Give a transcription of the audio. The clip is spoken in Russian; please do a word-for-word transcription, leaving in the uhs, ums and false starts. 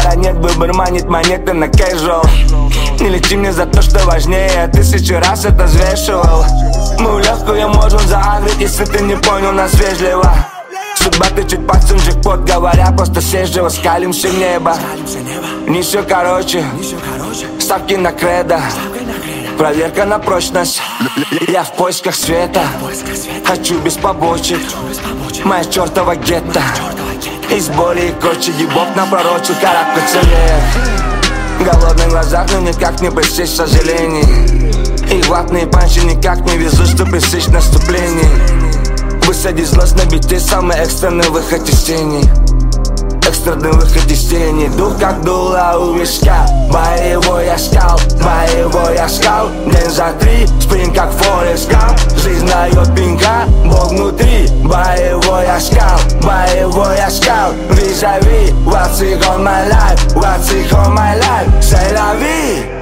тебя нет, выбор манит монеты на casual. Не лети мне за то, что важнее, я тысячу раз это взвешивал. Мы в легкую можем заагрить, если ты не понял нас вежливо. Судьба тычет пальцем джекпот, говоря, просто съезживо, скалимся в небо. Не все короче, ставки на кредо, проверка на прочность. Я в поисках света, хочу без побочек. Моя чертова гетто, из боли и корчи гибок напророчил карабкаться вверх. В голодных глазах, но никак не пресечь сожалений. И ватные панчи никак не везут, что пресечь наступление. Высадить злость на бите, самый экстренный выход из тени. Экстренный выход из тени. Дух как дуло у виска, боевой оскал, боевой оскал. День за три, спринт как Форест Гамп. Жизнь дает пинка, Бог внутри. Боевой оскал, боевой оскал. Визави, what's it on my life, what's it on my life. C'est la vie.